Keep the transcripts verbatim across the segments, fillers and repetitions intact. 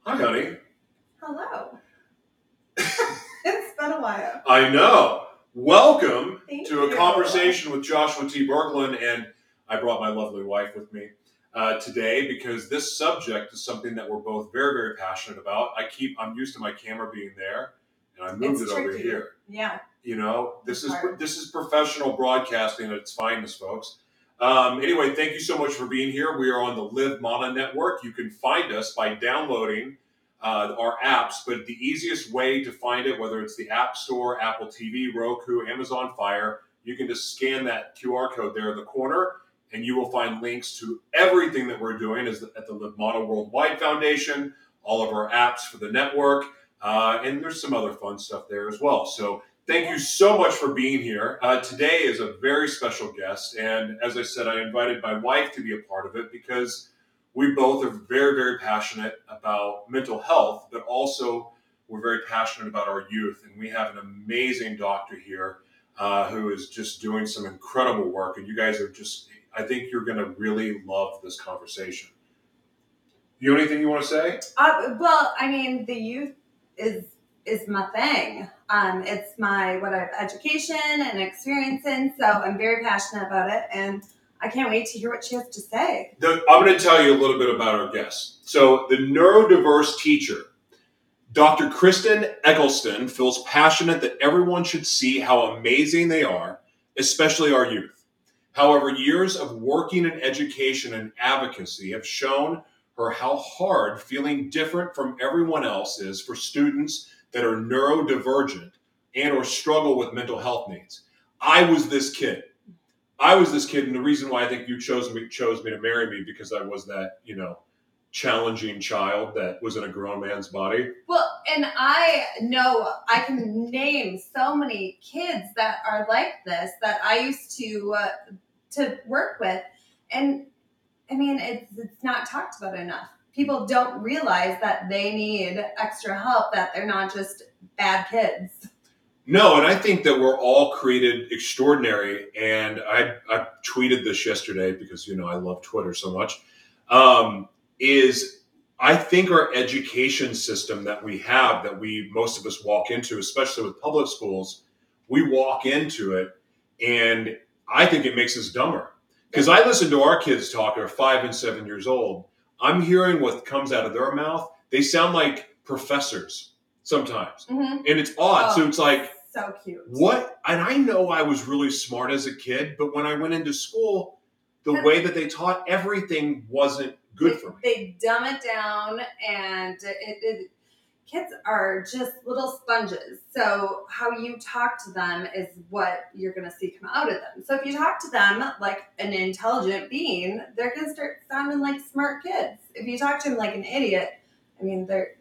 Hi, honey. Hello. It's been a while. I know. Welcome Thank to a you. conversation with Joshua T. Berglund, and I brought my lovely wife with me uh, today because this subject is something that we're both very, very passionate about. I keep, I'm used to my camera being there, and I moved It's it over tricky. here. Yeah. You know, this It's is hard. this is professional broadcasting at its finest, folks. Um, anyway, thank you so much for being here. We are on the Live Mana Network. You can find us by downloading uh, our apps, but the easiest way to find it, whether it's the App Store, Apple T V, Roku, Amazon Fire, you can just scan that Q R code there in the corner, and you will find links to everything that we're doing is at the Live Mana Worldwide Foundation, all of our apps for the network, uh, and there's some other fun stuff there as well. So thank you so much for being here. Uh, today is a very special guest, and as I said, I invited my wife to be a part of it because we both are very, very passionate about mental health, but also we're very passionate about our youth, and we have an amazing doctor here uh, who is just doing some incredible work, and you guys are just, I think you're going to really love this conversation. You have anything you want to say? Uh, well, I mean, the youth is is my thing. Um, it's my what I've education and experience in, so I'm very passionate about it, and I can't wait to hear what she has to say. The, I'm going to tell you a little bit about our guest. So the neurodiverse teacher, Doctor Kristen Eggleston, feels passionate that everyone should see how amazing they are, especially our youth. However, years of working in education and advocacy have shown her how hard feeling different from everyone else is for students that are neurodivergent and or struggle with mental health needs. I was this kid. I was this kid, and the reason why I think you chose me chose me to marry me because I was that, you know, challenging child that was in a grown man's body. Well, and I know I can name so many kids that are like this that I used to uh, to work with, and I mean, it's it's not talked about enough. People don't realize that they need extra help, that they're not just bad kids. No, and I think that we're all created extraordinary. And I, I tweeted this yesterday because, you know, I love Twitter so much. Um, is I think our education system that we have, that we most of us walk into, especially with public schools, we walk into it, and I think it makes us dumber. Because I listen to our kids talk, they're five and seven years old. I'm hearing what comes out of their mouth. They sound like professors sometimes. Mm-hmm. And it's odd. Oh, so it's like, so cute. what? And I know I was really smart as a kid, but when I went into school, the way that they taught everything wasn't good they, for me. They dumb it down, and it, it, kids are just little sponges. So how you talk to them is what you're going to see come out of them. So if you talk to them like an intelligent being, they're going to start sounding like smart kids. If you talk to them like an idiot, I mean, they're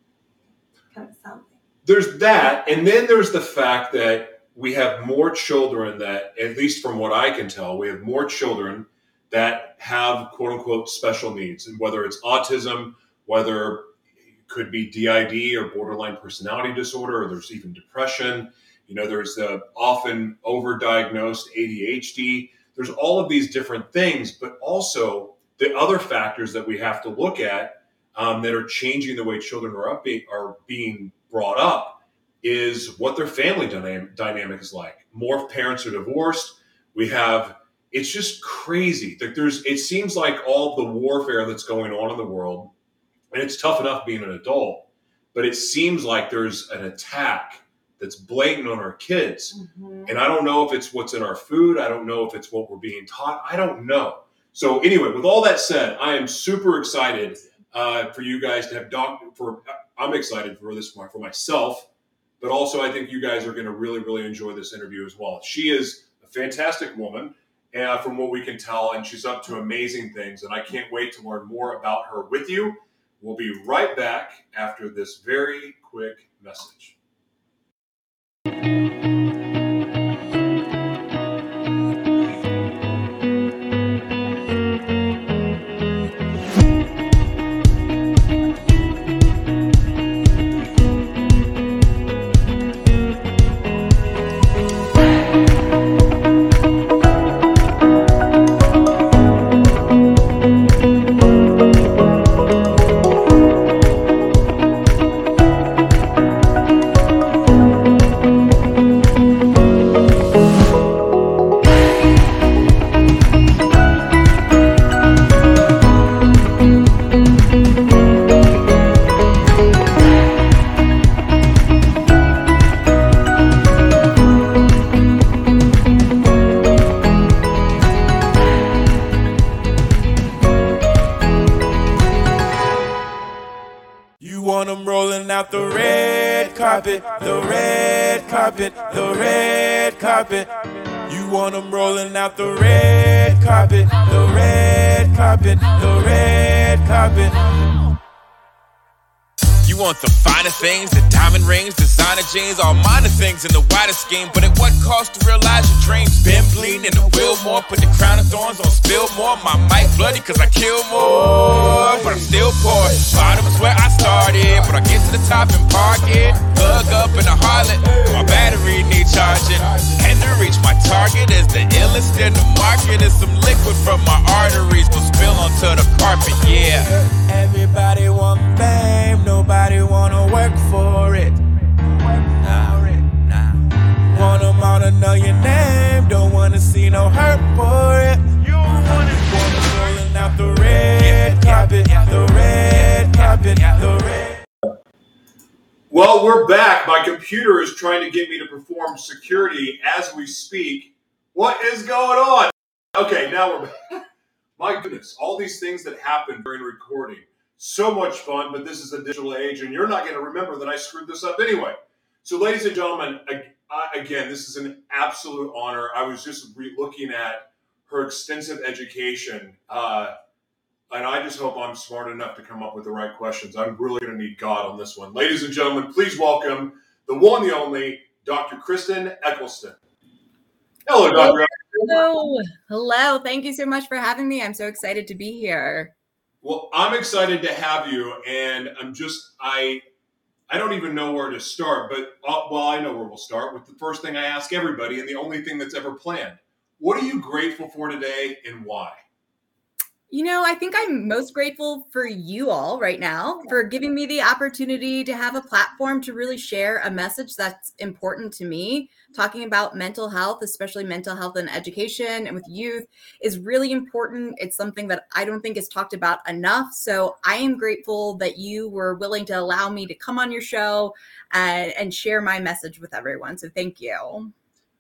kind of something. There's that, and then there's the fact that we have more children that, at least from what I can tell, we have more children that have quote-unquote special needs, and whether it's autism, whether it could be D I D or borderline personality disorder, or there's even depression. You know, there's the often overdiagnosed A D H D. There's all of these different things, but also the other factors that we have to look at um, that are changing the way children are, up be, are being brought up is what their family dynamic, dynamic is like. More parents are divorced. We have, it's just crazy. Like there's, it seems like all the warfare that's going on in the world, and it's tough enough being an adult, but it seems like there's an attack that's blatant on our kids. Mm-hmm. And I don't know if it's what's in our food. I don't know if it's what we're being taught. I don't know. So anyway, with all that said, I am super excited uh, for you guys to have doc for, I'm excited for this one, for myself, but also I think you guys are going to really, really enjoy this interview as well. She is a fantastic woman, uh, from what we can tell, and she's up to amazing things, and I can't wait to learn more about her with you. We'll be right back after this very quick message. You want them rolling out the red carpet, the red carpet, the red carpet. You want them rolling out the red carpet, the red carpet, the red carpet. You want the finer things, the diamond rings, designer jeans, all minor things in the wider scheme. But at what cost to realize your dreams? Been bleeding in the Wilmore, put the crown of thorns on Spillmore. My mic bloody cause I kill more, but I'm still poor. Bottom is where I started, but I get to the top and park it. Plug up in a Harlot, my battery need charging. And to reach my target is the illest in the market. Is some liquid from my arteries will spill onto the carpet, yeah. Everybody want fame, nobody wanna work for it. Nah, nah. Want them all to know your name, don't wanna see no hurt for it. You want it rolling out the red carpet, the red carpet, the red. Well, we're back. My computer is trying to get me to perform security as we speak. What is going on? Okay, now we're back. My goodness, all these things that happen during recording. So much fun, but this is a digital age, and you're not going to remember that I screwed this up anyway. So, ladies and gentlemen, again, this is an absolute honor. I was just re- looking at her extensive education, uh, and I just hope I'm smart enough to come up with the right questions. I'm really going to need God on this one. Ladies and gentlemen, please welcome the one, the only, Doctor Kristen Eccleston. Hello, Doctor Hello. Hello. Thank you so much for having me. I'm so excited to be here. Well, I'm excited to have you, and I'm just, I I don't even know where to start, but, uh, well, I know where we'll start with the first thing I ask everybody and the only thing that's ever planned. What are you grateful for today and why? You know, I think I'm most grateful for you all right now for giving me the opportunity to have a platform to really share a message that's important to me. Talking about mental health, especially mental health and education and with youth, is really important. It's something that I don't think is talked about enough. So I am grateful that you were willing to allow me to come on your show and, and share my message with everyone. So thank you.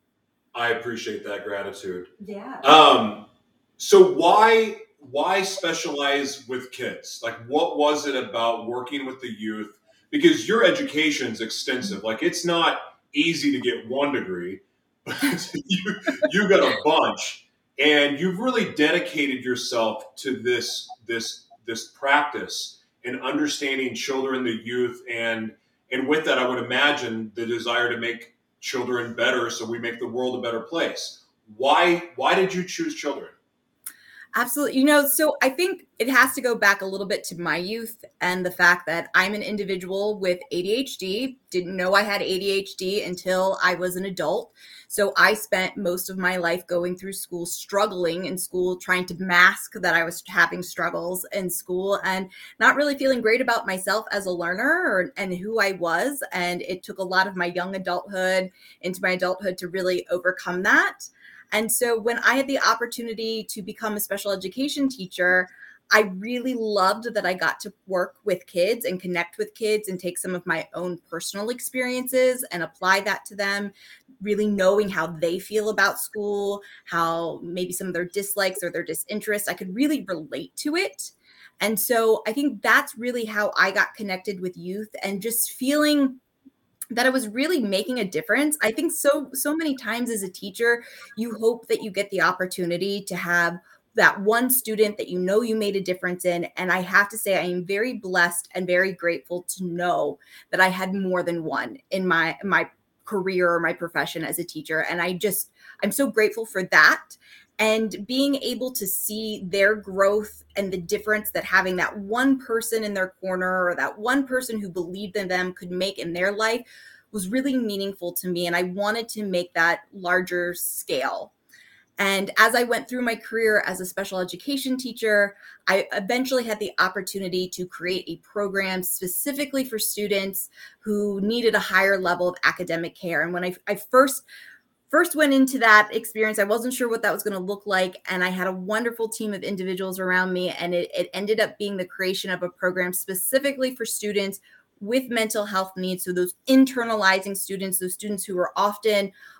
I appreciate that gratitude. Yeah. Um. So why... Why specialize with kids? Like, what was it about working with the youth? Because your education's extensive. Like, it's not easy to get one degree, but you, you got a bunch, and you've really dedicated yourself to this this this practice and understanding children, the youth, and and with that, I would imagine the desire to make children better, so we make the world a better place. Why why did you choose children? Absolutely. You know, so I think it has to go back a little bit to my youth and the fact that I'm an individual with A D H D. Didn't know I had A D H D until I was an adult. So I spent most of my life going through school, struggling in school, trying to mask that I was having struggles in school and not really feeling great about myself as a learner or, and who I was. And it took a lot of my young adulthood into my adulthood to really overcome that. And so when I had the opportunity to become a special education teacher, I really loved that I got to work with kids and connect with kids and take some of my own personal experiences and apply that to them, really knowing how they feel about school, how maybe some of their dislikes or their disinterest, I could really relate to it. And so I think that's really how I got connected with youth and just feeling that I was really making a difference. I think so, so many times as a teacher, you hope that you get the opportunity to have that one student that you know you made a difference in. And I have to say, I am very blessed and very grateful to know that I had more than one in my, my career or my profession as a teacher. And I just, I'm so grateful for that. And being able to see their growth and the difference that having that one person in their corner or that one person who believed in them could make in their life was really meaningful to me. And I wanted to make that larger scale. And as I went through my career as a special education teacher, I eventually had the opportunity to create a program specifically for students who needed a higher level of academic care. And when I, I first First went into that experience, I wasn't sure what that was going to look like. And I had a wonderful team of individuals around me. And it, it ended up being the creation of a program specifically for students with mental health needs. So those internalizing students, those students who are often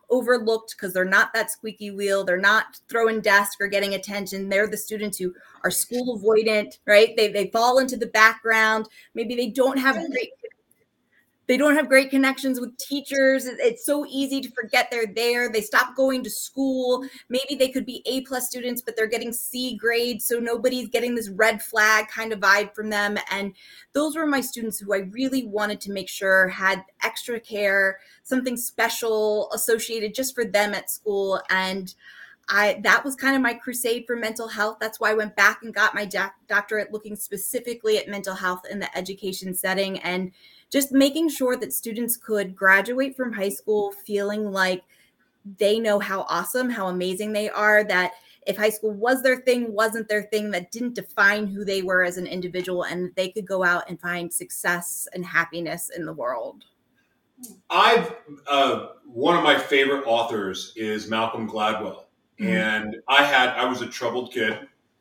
overlooked because they're not that squeaky wheel. They're not throwing desk or getting attention. They're the students who are school avoidant, right? They, they fall into the background. Maybe they don't have great They don't have great connections with teachers. It's so easy to forget they're there. They stop going to school. Maybe they could be A plus students, but they're getting C grades. So nobody's getting this red flag kind of vibe from them. And those were my students who I really wanted to make sure had extra care, something special associated just for them at school. And I, that was kind of my crusade for mental health. That's why I went back and got my doc- doctorate looking specifically at mental health in the education setting, and just making sure that students could graduate from high school feeling like they know how awesome, how amazing they are, that if high school was their thing, wasn't their thing, that didn't define who they were as an individual, and that they could go out and find success and happiness in the world. I've, uh, one of my favorite authors is Malcolm Gladwell. And I had, I was a troubled kid.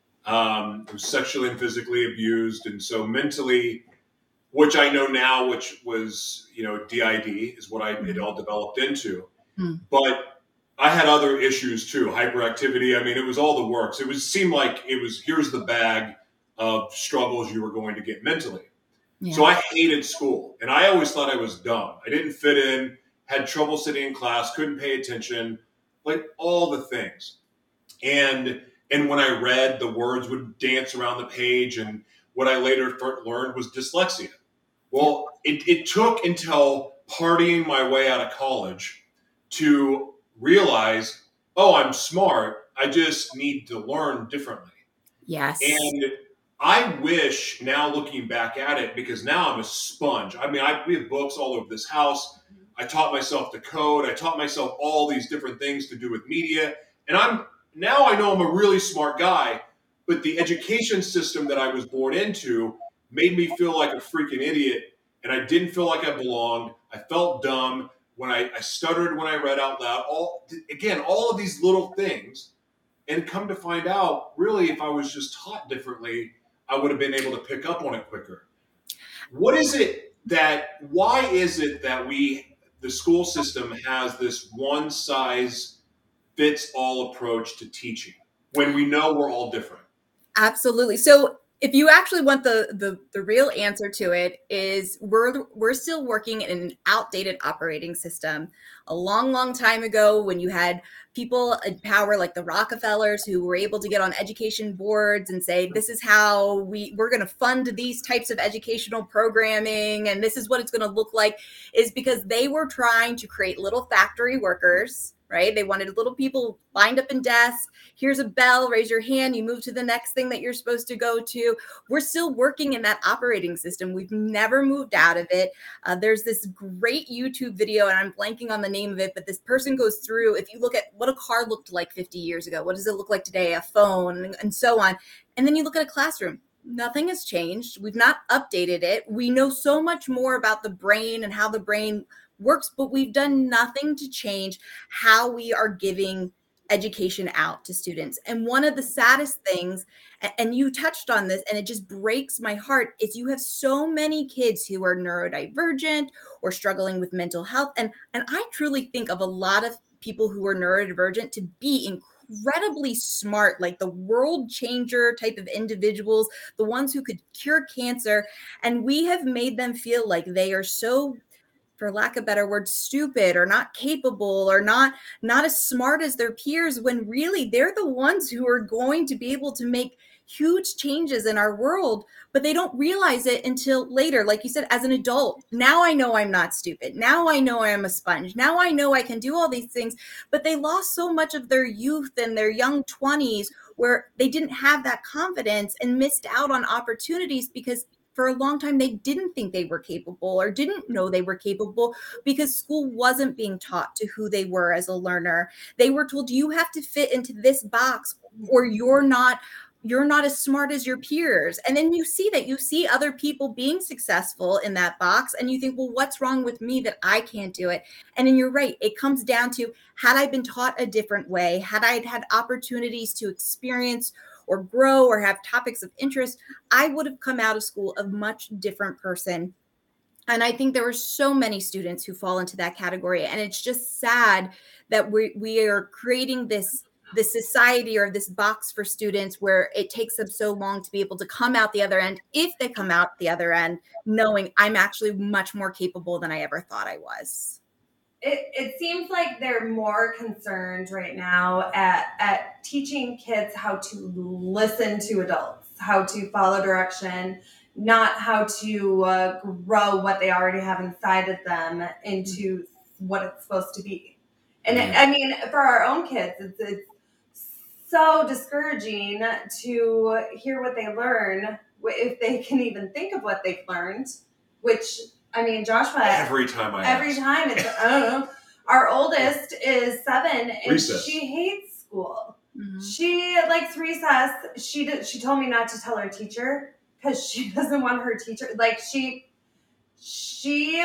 Um, I was sexually and physically abused. And so mentally, which I know now, which was, you know, D I D is what I, it all developed into. Mm. But I had other issues too, hyperactivity. I mean, it was all the works. It was, seemed like it was, here's the bag of struggles you were going to get mentally. Yeah. So I hated school, and I always thought I was dumb. I didn't fit in, had trouble sitting in class, couldn't pay attention. Like all the things. And and when I read, the words would dance around the page. And what I later learned was dyslexia. Well, it, it took until partying my way out of college to realize, oh, I'm smart. I just need to learn differently. Yes. And I wish now looking back at it, because now I'm a sponge. I mean, I, we have books all over this house. I taught myself to code. I taught myself all these different things to do with media. And I'm now I know I'm a really smart guy, but the education system that I was born into made me feel like a freaking idiot. And I didn't feel like I belonged. I felt dumb when I, I stuttered when I read out loud. All again, all of these little things. And come to find out, really, if I was just taught differently, I would have been able to pick up on it quicker. What is it that, why is it that we, the school system has this one size fits all approach to teaching when we know we're all different? Absolutely. So if you actually want the, the the real answer to it, is we're we're still working in an outdated operating system. A long, long time ago, when you had people in power like the Rockefellers who were able to get on education boards and say, this is how we, we're going to fund these types of educational programming, and this is what it's going to look like, is because they were trying to create little factory workers, right? They wanted little people lined up in desks. Here's a bell, raise your hand, you move to the next thing that you're supposed to go to. We're still working in that operating system. We've never moved out of it. Uh, there's this great YouTube video, and I'm blanking on the name of it, but this person goes through, if you look at what a car looked like fifty years ago, what does it look like today, a phone, and so on. And then you look at a classroom. Nothing has changed. We've not updated it. We know so much more about the brain and how the brain works, but we've done nothing to change how we are giving education out to students. And one of the saddest things, and you touched on this, and it just breaks my heart, is you have so many kids who are neurodivergent or struggling with mental health. And, and I truly think of a lot of people who are neurodivergent to be incredibly smart, like the world changer type of individuals, the ones who could cure cancer. And we have made them feel like they are so, for lack of a better word, stupid or not capable or not not as smart as their peers, when really they're the ones who are going to be able to make huge changes in our world, but they don't realize it until later. Like you said, as an adult, now I know I'm not stupid. Now I know I am a sponge. Now I know I can do all these things, but they lost so much of their youth and their young twenties where they didn't have that confidence and missed out on opportunities because for a long time, they didn't think they were capable or didn't know they were capable because school wasn't being taught to who they were as a learner. They were told, you have to fit into this box or you're not you're not as smart as your peers. And then you see that you see other people being successful in that box and you think, well, what's wrong with me that I can't do it? And then you're right. It comes down to, had I been taught a different way, had I had opportunities to experience or grow or have topics of interest, I would have come out of school a much different person. And I think there were so many students who fall into that category. And it's just sad that we we are creating this this society or this box for students where it takes them so long to be able to come out the other end, if they come out the other end knowing I'm actually much more capable than I ever thought I was. It, it seems like they're more concerned right now at, at teaching kids how to listen to adults, how to follow direction, not how to uh, grow what they already have inside of them into what it's supposed to be. And it, I mean, for our own kids, it's, it's so discouraging to hear what they learn, if they can even think of what they've learned, which, I mean, Joshua, every time I every ask. time it's, I don't know. Our oldest is seven and Recess. She hates school. Mm-hmm. She likes recess. She did, she told me not to tell her teacher because she doesn't want her teacher. Like she, she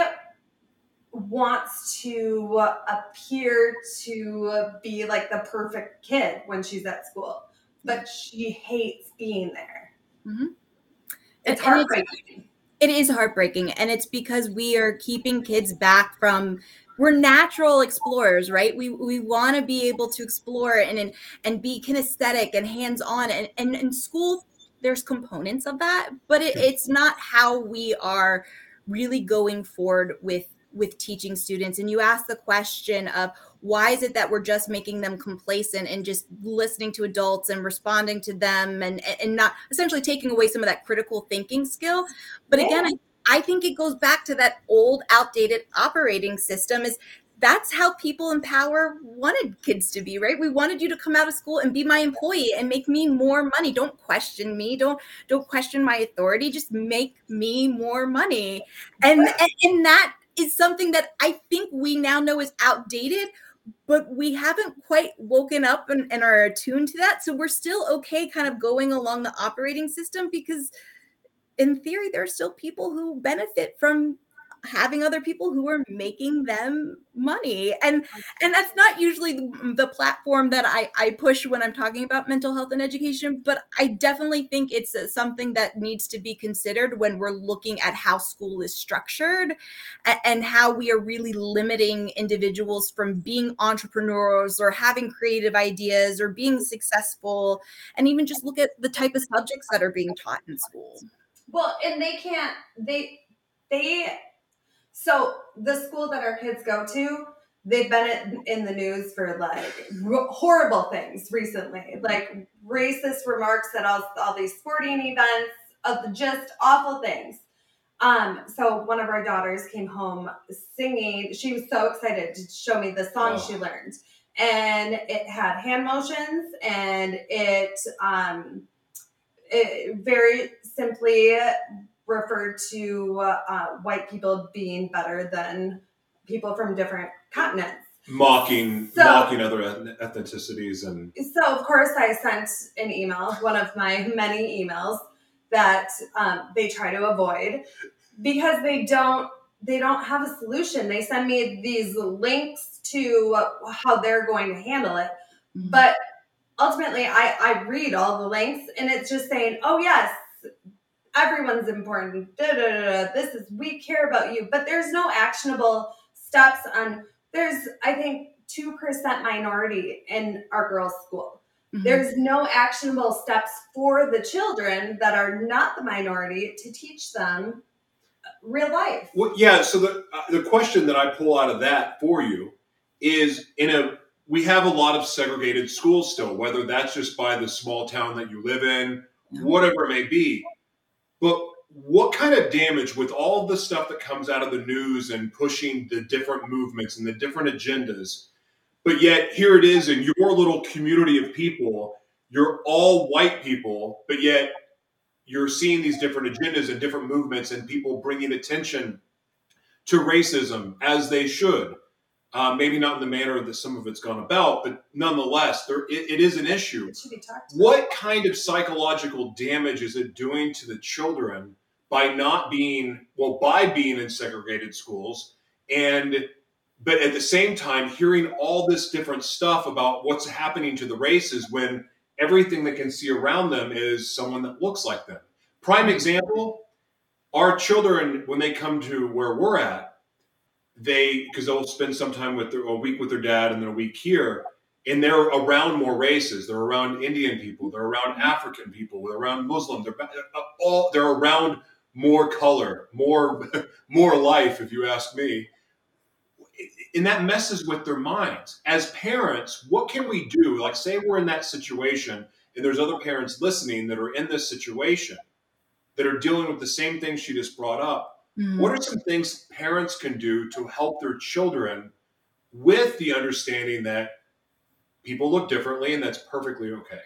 wants to appear to be like the perfect kid when she's at school, but she hates being there. Mm-hmm. It's And heartbreaking. It is heartbreaking. And it's because we are keeping kids back from, we're natural explorers, right? We we want to be able to explore and, and and be kinesthetic and hands-on. And, and in school, there's components of that, but it, it's not how we are really going forward with with teaching students. And you ask the question of why is it that we're just making them complacent and just listening to adults and responding to them and, and not essentially taking away some of that critical thinking skill. But Yeah. again, I, I think it goes back to that old outdated operating system. Is that's how people in power wanted kids to be, right? We wanted you to come out of school and be my employee and make me more money. Don't question me. Don't don't question my authority. Just make me more money. And and, and that is something that I think we now know is outdated, but we haven't quite woken up and, and are attuned to that. So we're still okay kind of going along the operating system because in theory, there are still people who benefit from having other people who are making them money. And and that's not usually the, the platform that I, I push when I'm talking about mental health and education, but I definitely think it's uh, something that needs to be considered when we're looking at how school is structured and, and how we are really limiting individuals from being entrepreneurs or having creative ideas or being successful, and even just look at the type of subjects that are being taught in school. Well, and they can't, they, they, so the school that our kids go to, they've been in the news for like horrible things recently, like racist remarks at all, all these sporting events, of just awful things. Um, so one of our daughters came home singing. She was so excited to show me the song Oh. she learned, and it had hand motions, and it, um, it very simply referred to uh, white people being better than people from different continents. Mocking, So- mocking other eth- ethnicities and So, of course, I sent an email, one of my many emails that um, they try to avoid because they don't they don't have a solution. They send me these links to how they're going to handle it. But ultimately, I, I read all the links, and it's just saying, oh, yes, everyone's important. Da, da, da, da. This is, we care about you. But there's no actionable steps on, there's, I think, two percent minority in our girls' school. Mhm. There's no actionable steps for the children that are not the minority to teach them real life. Well, yeah. So the uh, the question that I pull out of that for you is, in a we have a lot of segregated schools still, whether that's just by the small town that you live in, whatever it may be. But what kind of damage, with all the stuff that comes out of the news and pushing the different movements and the different agendas, but yet here it is in your little community of people, you're all white people, but yet you're seeing these different agendas and different movements and people bringing attention to racism as they should. Uh, maybe not in the manner that some of it's gone about, but nonetheless, there it, it is an issue. It should be talked about. What kind of psychological damage is it doing to the children by not being, well, by being in segregated schools, and but at the same time hearing all this different stuff about what's happening to the races when everything they can see around them is someone that looks like them? Prime example, our children, when they come to where we're at, they, because they'll spend some time with their, a week with their dad and then a week here, and they're around more races. They're around Indian people. They're around African people. They're around Muslim. They're all. They're around more color, more more life, if you ask me. And that messes with their minds. As parents, what can we do? Like, say we're in that situation, and there's other parents listening that are in this situation that are dealing with the same thing she just brought up. Mm-hmm. What are some things parents can do to help their children with the understanding that people look differently and that's perfectly okay?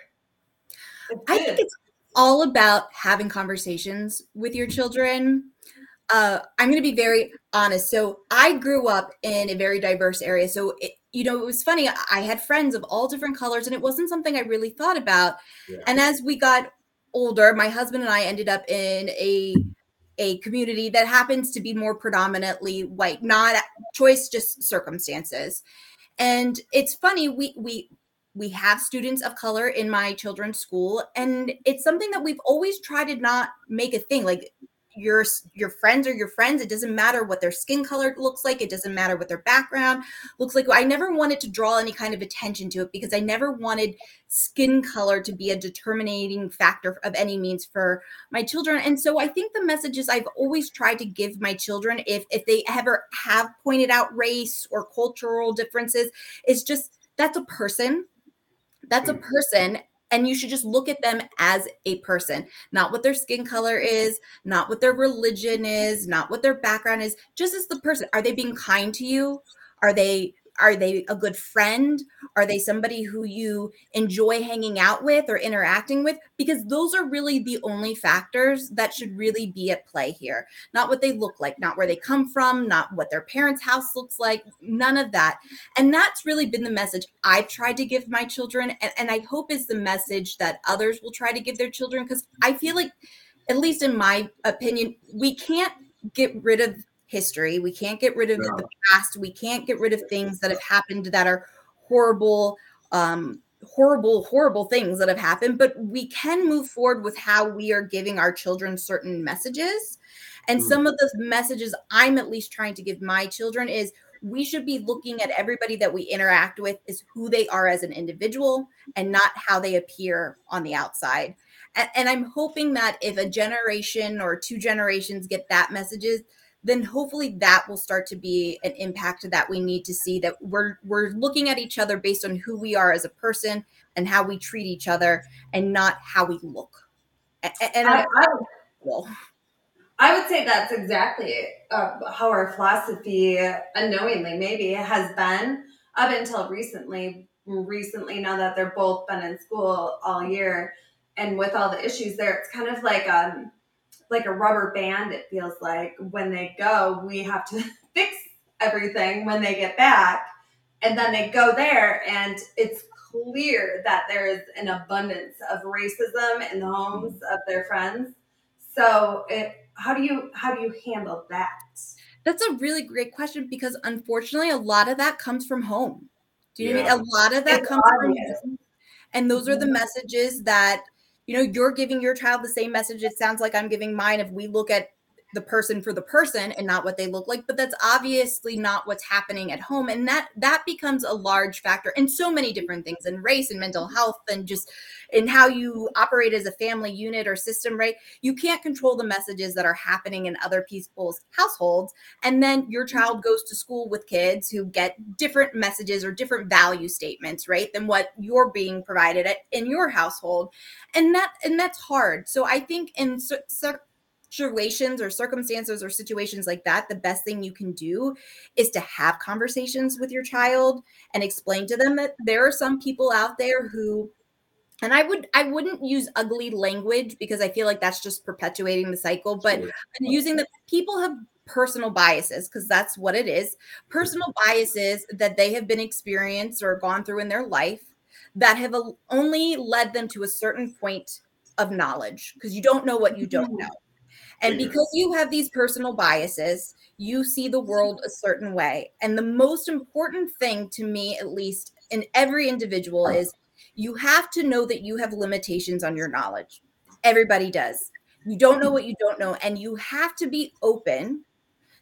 I think it's all about having conversations with your children. Uh, I'm going to be very honest. So I grew up in a very diverse area. So, it, you know, it was funny. I had friends of all different colors, and it wasn't something I really thought about. Yeah. And as we got older, my husband and I ended up in a a community that happens to be more predominantly white, not choice, just circumstances. And it's funny, we we we have students of color in my children's school, and it's something that we've always tried to not make a thing. Like, your your friends are your friends. It doesn't matter what their skin color looks like. It doesn't matter what their background looks like. I never wanted to draw any kind of attention to it because I never wanted skin color to be a determining factor of any means for my children. And so I think the messages I've always tried to give my children, if if they ever have pointed out race or cultural differences, is just, that's a person. That's a person. And you should just look at them as a person, not what their skin color is, not what their religion is, not what their background is, just as the person. Are they being kind to you? Are they are they a good friend? Are they somebody who you enjoy hanging out with or interacting with? Because those are really the only factors that should really be at play here. Not what they look like, not where they come from, not what their parents' house looks like, none of that. And that's really been the message I've tried to give my children. And, and I hope is the message that others will try to give their children. Because I feel like, at least in my opinion, we can't get rid of history. We can't get rid of no. the past. We can't get rid of things that have happened that are horrible, um, horrible, horrible things that have happened. But we can move forward with how we are giving our children certain messages. And mm. some of the messages I'm at least trying to give my children is we should be looking at everybody that we interact with as who they are as an individual and not how they appear on the outside. And, and I'm hoping that if a generation or two generations get that messages, then hopefully that will start to be an impact that we need to see, that we're we're looking at each other based on who we are as a person and how we treat each other and not how we look. And, and I, I, would, I would say that's exactly uh, how our philosophy, unknowingly maybe, has been up until recently. Recently, now that they're both been in school all year, and with all the issues there, it's kind of like um. like a rubber band. It feels like when they go, we have to fix everything when they get back. And then they go there and it's clear that there is an abundance of racism in the homes of their friends. So it, how do you, how do you handle that? That's a really great question because unfortunately a lot of that comes from home. Do you yeah. know what I mean? A lot of that it's comes obvious. from home. And those are the messages that, you know, you're giving your child the same message. It sounds like I'm giving mine if we look at the person for the person and not what they look like, but that's obviously not what's happening at home. And that that becomes a large factor in so many different things, in race and mental health and just in how you operate as a family unit or system, right? You can't control the messages that are happening in other people's households. And then your child goes to school with kids who get different messages or different value statements, right, than what you're being provided at, in your household. And that and that's hard. So I think in certain situations or circumstances or situations like that, the best thing you can do is to have conversations with your child and explain to them that there are some people out there who, and I would, I wouldn't use ugly language because I feel like that's just perpetuating the cycle, but sure. using the people have personal biases because that's what it is. Personal biases that they have been experienced or gone through in their life that have only led them to a certain point of knowledge because you don't know what you don't know. And because you have these personal biases, you see the world a certain way. And the most important thing to me, at least in every individual, is you have to know that you have limitations on your knowledge. Everybody does. You don't know what you don't know. And you have to be open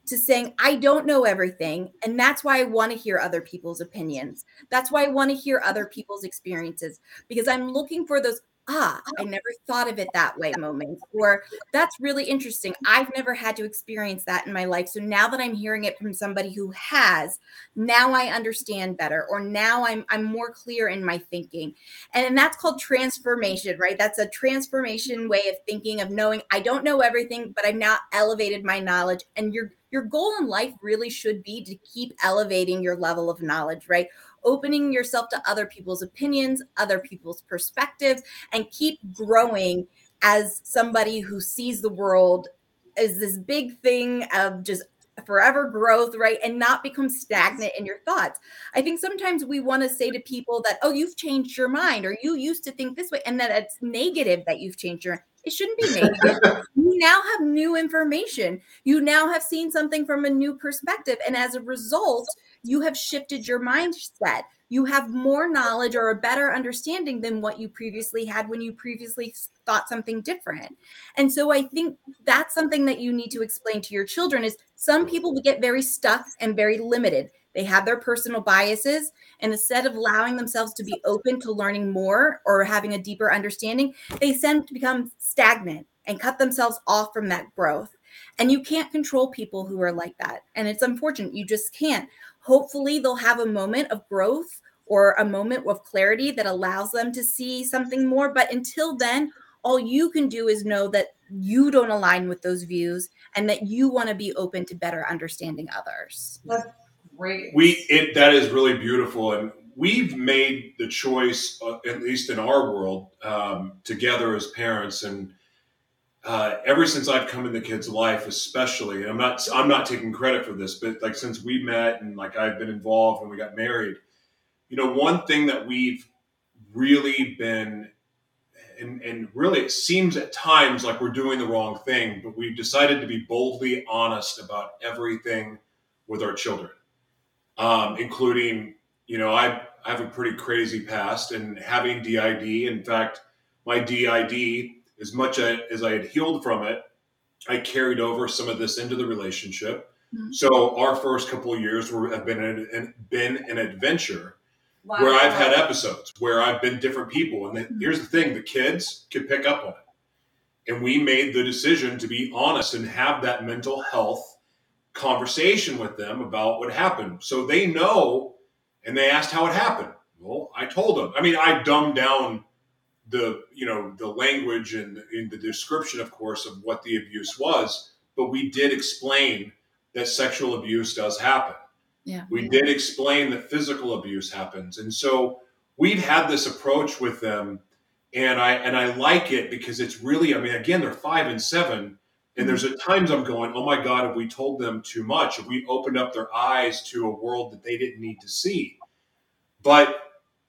to saying, I don't know everything. And that's why I want to hear other people's opinions. That's why I want to hear other people's experiences, because I'm looking for those, ah, I never thought of it that way moments, or that's really interesting. I've never had to experience that in my life. So now that I'm hearing it from somebody who has, now I understand better, or now I'm I'm more clear in my thinking. And, and that's called transformation, right? That's a transformation way of thinking, of knowing I don't know everything, but I've now elevated my knowledge. And your your goal in life really should be to keep elevating your level of knowledge, right? Opening yourself to other people's opinions, other people's perspectives, and keep growing as somebody who sees the world as this big thing of just forever growth, right? And not become stagnant in your thoughts. I think sometimes we want to say to people that, oh, you've changed your mind, or you used to think this way, and that it's negative that you've changed your mind. It shouldn't be negative. You now have new information. You now have seen something from a new perspective. And as a result, you have shifted your mindset. You have more knowledge or a better understanding than what you previously had when you previously thought something different. And so I think that's something that you need to explain to your children is some people will get very stuck and very limited. They have their personal biases, and instead of allowing themselves to be open to learning more or having a deeper understanding, they tend to become stagnant and cut themselves off from that growth. And you can't control people who are like that. And it's unfortunate. You just can't. Hopefully they'll have a moment of growth or a moment of clarity that allows them to see something more. But until then, all you can do is know that you don't align with those views and that you want to be open to better understanding others. That's great. We it that is really beautiful, and we've made the choice, uh, at least in our world, um, together as parents, and uh, ever since I've come into kids' life, especially, and I'm not I'm not taking credit for this, but like since we met and like I've been involved when we got married, you know, one thing that we've really been, and, and really it seems at times like we're doing the wrong thing, but we've decided to be boldly honest about everything with our children. Um, including, you know, I, I have a pretty crazy past, and having D I D. In fact, my D I D, as much as I had healed from it, I carried over some of this into the relationship. Mm-hmm. So our first couple of years were, have been an, been an adventure. Wow. Where I've had episodes where I've been different people. And the, mm-hmm. here's the thing, the kids could pick up on it. And we made the decision to be honest and have that mental health conversation with them about what happened. So they know, and they asked how it happened. Well, I told them. I mean, I dumbed down the, you know, the language and in the description, of course, of what the abuse was, but we did explain that sexual abuse does happen. Yeah. We did explain that physical abuse happens. And so we've had this approach with them, and I and I like it because it's really, I mean, again, they're five and seven. And there's at times I'm going, oh my God, have we told them too much? Have we opened up their eyes to a world that they didn't need to see? But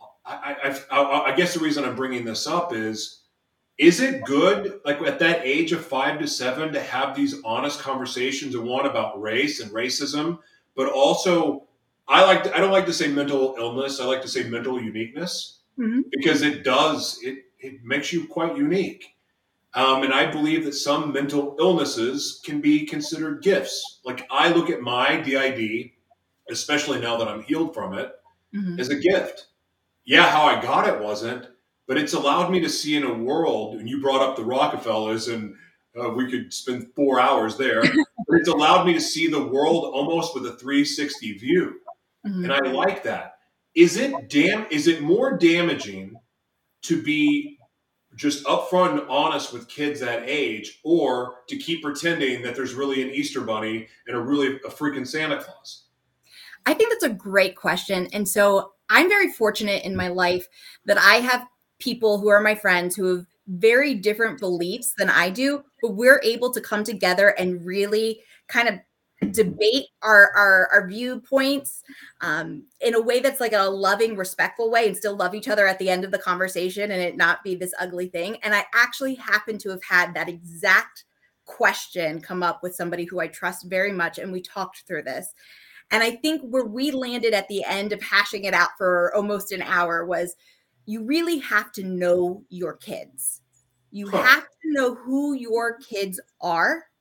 I, I, I, I guess the reason I'm bringing this up is, is it good, like at that age of five to seven, to have these honest conversations, and one about race and racism, but also I like to, I don't like to say mental illness. I like to say mental uniqueness, mm-hmm. because it does, it, it makes you quite unique. Um, and I believe that some mental illnesses can be considered gifts. Like I look at my D I D, especially now that I'm healed from it, mm-hmm. as a gift. Yeah, how I got it wasn't, but it's allowed me to see in a world, and you brought up the Rockefellers, and uh, we could spend four hours there, but it's allowed me to see the world almost with a three sixty view. Mm-hmm. And I like that. Is it dam- Is it more damaging to be just upfront and honest with kids that age, or to keep pretending that there's really an Easter bunny and a really a freaking Santa Claus? I think that's a great question. And so I'm very fortunate in my life that I have people who are my friends who have very different beliefs than I do, but we're able to come together and really kind of debate our our, our viewpoints um, in a way that's like a loving, respectful way, and still love each other at the end of the conversation and it not be this ugly thing. And I actually happen to have had that exact question come up with somebody who I trust very much, and we talked through this. And I think where we landed at the end of hashing it out for almost an hour was, you really have to know your kids. You huh. have to know who your kids are.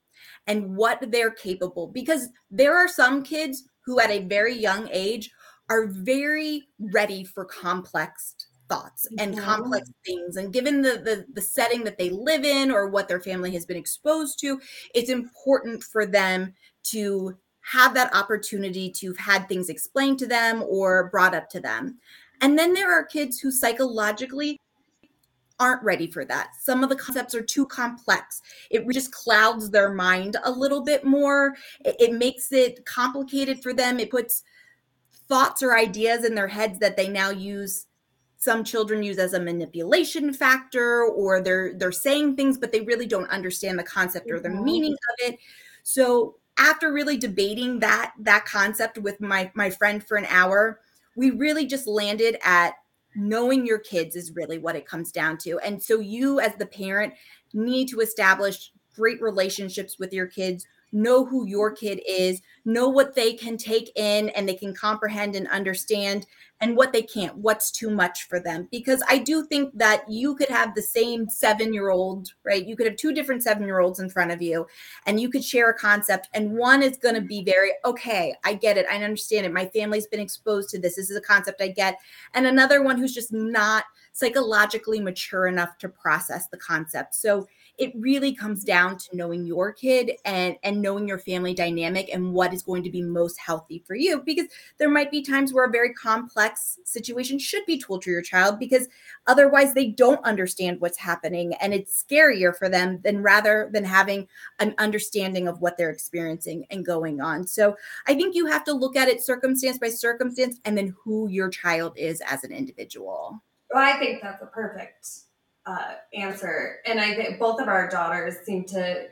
and what they're capable. Because there are some kids who at a very young age are very ready for complex thoughts and Mhm. complex things. And given the, the the setting that they live in or what their family has been exposed to, it's important for them to have that opportunity to have had things explained to them or brought up to them. And then there are kids who psychologically aren't ready for that. Some of the concepts are too complex. It just clouds their mind a little bit more. It, it makes it complicated for them. It puts thoughts or ideas in their heads that they now use. Some children use as a manipulation factor, or they're they're saying things, but they really don't understand the concept or the Mhm. meaning of it. So after really debating that that concept with my my friend for an hour, we really just landed at knowing your kids is really what it comes down to. And so you as the parent need to establish great relationships with your kids, know who your kid is, know what they can take in and they can comprehend and understand, and what they can't, what's too much for them. Because I do think that you could have the same seven-year-old, right? You could have two different seven-year-olds in front of you, and you could share a concept, and one is going to be very, okay, I get it, I understand it, my family's been exposed to this, this is a concept I get. And another one who's just not psychologically mature enough to process the concept. So it really comes down to knowing your kid and and knowing your family dynamic and what is going to be most healthy for you. Because there might be times where a very complex situation should be told to your child, because otherwise they don't understand what's happening, and it's scarier for them than rather than having an understanding of what they're experiencing and going on. So I think you have to look at it circumstance by circumstance, and then who your child is as an individual. Well, I think that's a perfect uh, answer. And I think both of our daughters seem to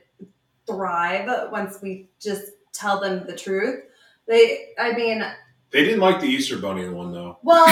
thrive once we just tell them the truth. They, I mean, They didn't like the Easter Bunny one, though. well,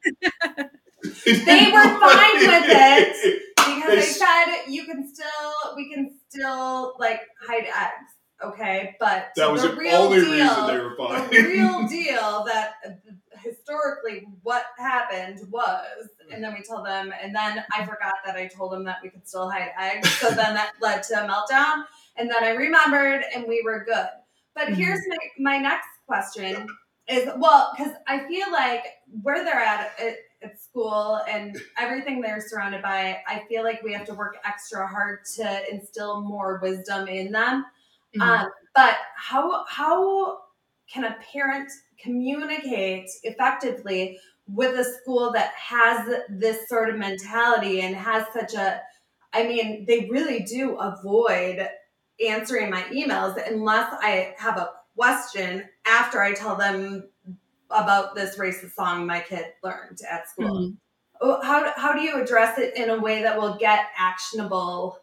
they were fine with it because They they s- said you can still, we can still like hide eggs, okay? But That was the the real only deal, reason they were fine. the real deal that historically what happened was, and then we told them, and then I forgot that I told them that we could still hide eggs, so then that led to a meltdown, and then I remembered and we were good. But Mhm. here's my, my next question is, well, because I feel like where they're at, at at school and everything they're surrounded by, I feel like we have to work extra hard to instill more wisdom in them. Mhm. Um, but how how can a parent communicate effectively with a school that has this sort of mentality and has such a, I mean, they really do avoid answering my emails unless I have a question after I tell them about this racist song my kid learned at school. Mhm. Oh, How, how do you address it in a way that will get actionable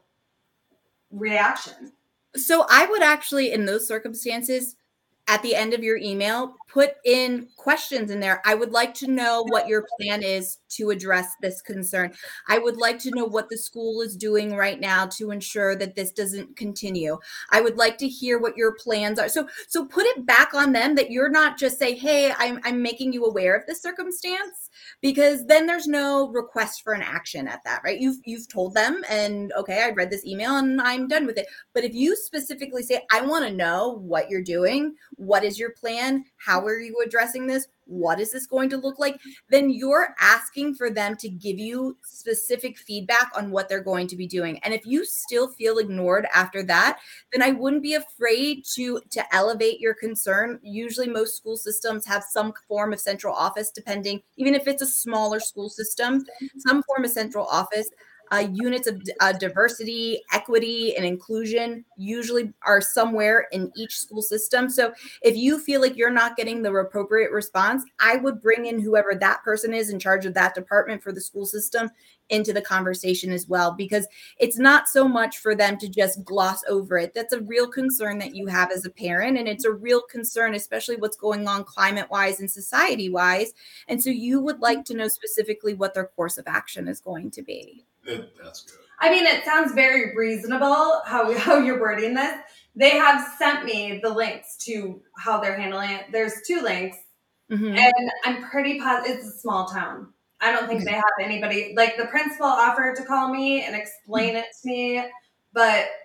reaction? So I would actually, in those circumstances, at the end of your email, put in questions in there. I would like to know what your plan is to address this concern. I would like to know what the school is doing right now to ensure that this doesn't continue. I would like to hear what your plans are. So, so put it back on them that you're not just say, hey, I'm, I'm making you aware of this circumstance, because then there's no request for an action at that, right? You've, you've told them, and okay, I read this email and I'm done with it. But if you specifically say, I want to know what you're doing, what is your plan? How are you addressing this? What is this going to look like? Then you're asking for them to give you specific feedback on what they're going to be doing. And if you still feel ignored after that, then I wouldn't be afraid to, to elevate your concern. Usually most school systems have some form of central office, depending, even if it's a smaller school system, some form of central office. Uh, units of uh, diversity, equity, and inclusion usually are somewhere in each school system. So if you feel like you're not getting the appropriate response, I would bring in whoever that person is in charge of that department for the school system into the conversation as well, because it's not so much for them to just gloss over it. That's a real concern that you have as a parent, and it's a real concern, especially what's going on climate-wise and society-wise. And so you would like to know specifically what their course of action is going to be. That- That's good. I mean, it sounds very reasonable how, how you're wording this. They have sent me the links to how they're handling it. There's two links, Mhm. and I'm pretty positive it's a small town. I don't think they have anybody, like the principal offered to call me and explain it to me, but